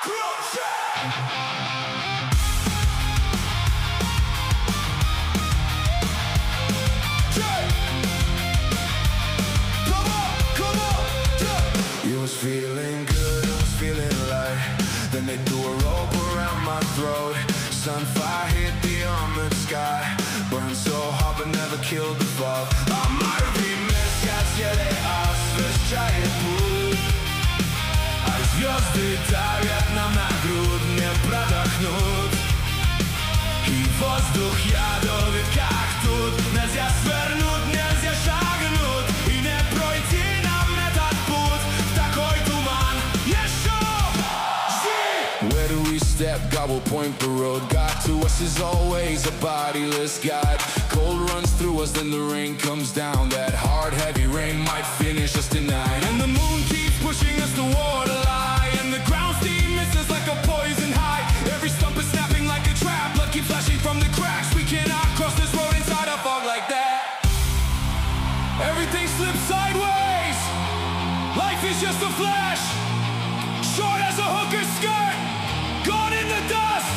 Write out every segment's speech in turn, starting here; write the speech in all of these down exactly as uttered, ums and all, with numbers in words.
You was feeling good, I was feeling light. Then they threw a rope around my throat. Sunfire hit the armored sky. Burned so hot but never killed the fog. А мои хотели освещает путь. А звезды давят нам на грудь, не продохнуть. И воздух ядовит, как тут. Нельзя свернуть, нельзя шагнуть. И не пройти нам этот путь в такой туман. Еще жди! Where do we step? God will point the road. God to us is always a bodiless God. Cold runs through us, then the rain comes down. That hard, heavy rain might finish us tonight. And the moon keeps pushing us toward a lie. And the ground steam misses like a poison high. Every stump is snapping like a trap. Blood keeps flashing from the cracks. We cannot cross this road inside a fog like that. Everything slips sideways. Life is just a flash. Short as a hooker's skirt. Gone in the dust.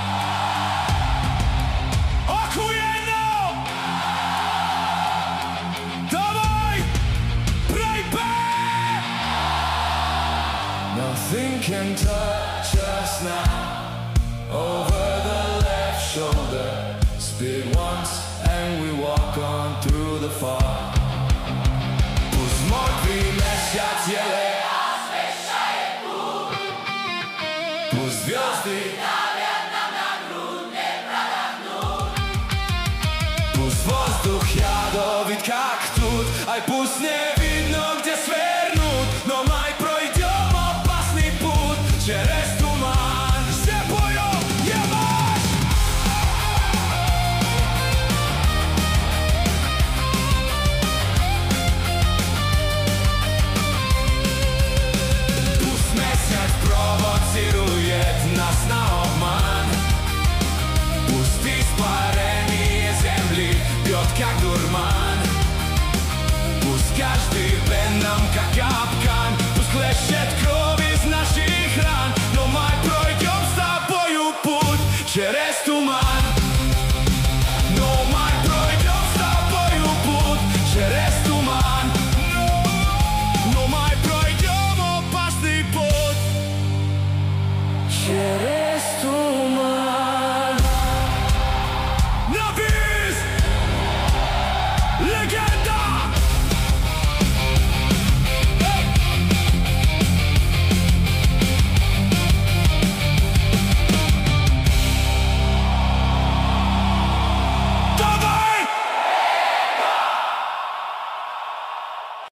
Охуенно! Давай! Baby! Nothing can touch us now. Over the left shoulder. Spit once and we walk on through the fog. Пусть мокрый месяц еле